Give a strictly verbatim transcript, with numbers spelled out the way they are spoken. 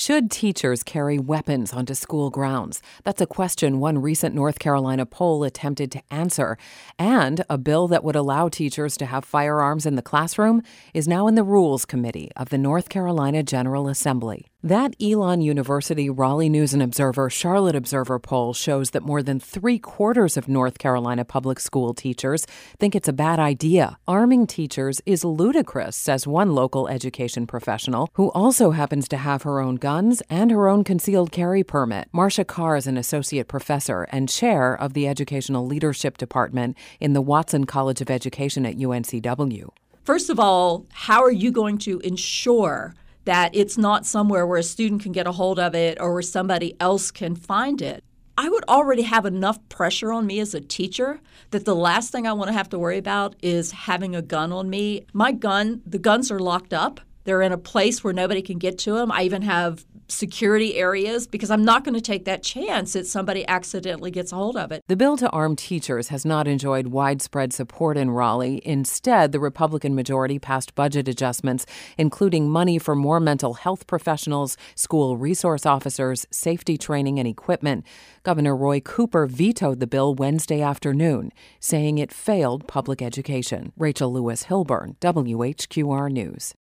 Should teachers carry weapons onto school grounds? That's a question one recent North Carolina poll attempted to answer. And a bill that would allow teachers to have firearms in the classroom is now in the Rules Committee of the North Carolina General Assembly. That Elon University Raleigh News and Observer Charlotte Observer poll shows that more than three quarters of North Carolina public school teachers think it's a bad idea. Arming teachers is ludicrous, says one local education professional who also happens to have her own guns and her own concealed carry permit. Marcia Carr is an associate professor and chair of the Educational Leadership Department in the Watson College of Education at U N C W. First of all, how are you going to ensure that it's not somewhere where a student can get a hold of it or where somebody else can find it? I would already have enough pressure on me as a teacher that the last thing I want to have to worry about is having a gun on me. My gun, the guns are locked up. They're in a place where nobody can get to them. I even have security areas because I'm not going to take that chance that somebody accidentally gets a hold of it. The bill to arm teachers has not enjoyed widespread support in Raleigh. Instead, the Republican majority passed budget adjustments, including money for more mental health professionals, school resource officers, safety training and equipment. Governor Roy Cooper vetoed the bill Wednesday afternoon, saying it failed public education. Rachel Lewis Hilburn, W H Q R News.